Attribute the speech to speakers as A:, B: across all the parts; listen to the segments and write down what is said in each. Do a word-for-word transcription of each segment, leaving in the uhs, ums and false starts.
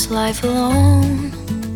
A: this life alone.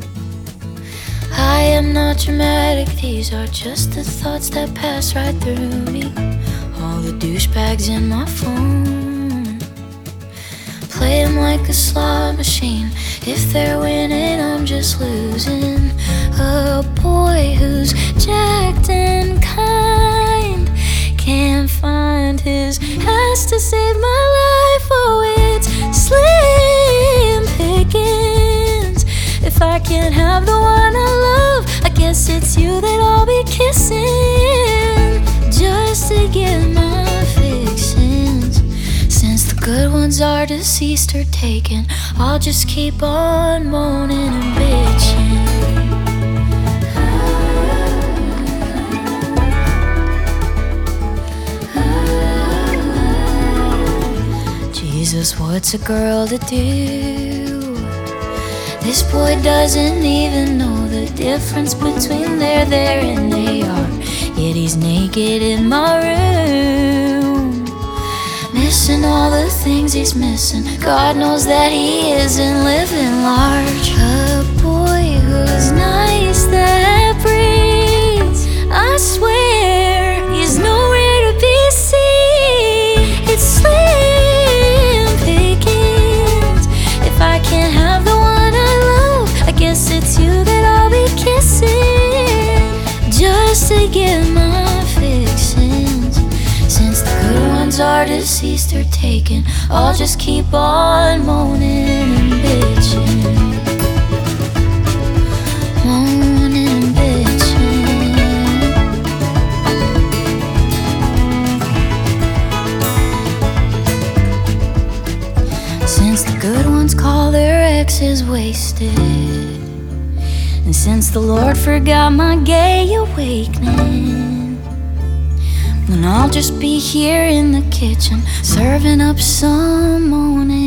A: I am not dramatic, these are just the thoughts that pass right through me. All the douchebags in my phone, playing like a slot machine. If they're winning, I'm just losing. A boy who's jacked and kind can't find his ass to save my life. Oh, it's slim pickings. If I can't have the one I love, I guess it's you that I'll be kissing, just to get my fixins. Since the good ones are deceased or taken, I'll just keep on moaning and bitching. Jesus, what's a girl to do? This boy doesn't even know the difference between they're there and they are. Yet he's naked in my room, missing all the things he's missing. God knows that he isn't living large. A boy who's nice, that breathes, I swear he's nowhere to be seen. It's slim pickings. If I can't have the one I love, I guess it's you that I'll be kissing, just to get my fixins. Since the good ones are deceased or taken, I'll just keep on moaning and bitching, moaning and bitching. Since the good ones call their exes wasted, and since the Lord forgot my gay awakening, then I'll just be here in the kitchen, serving up some moaning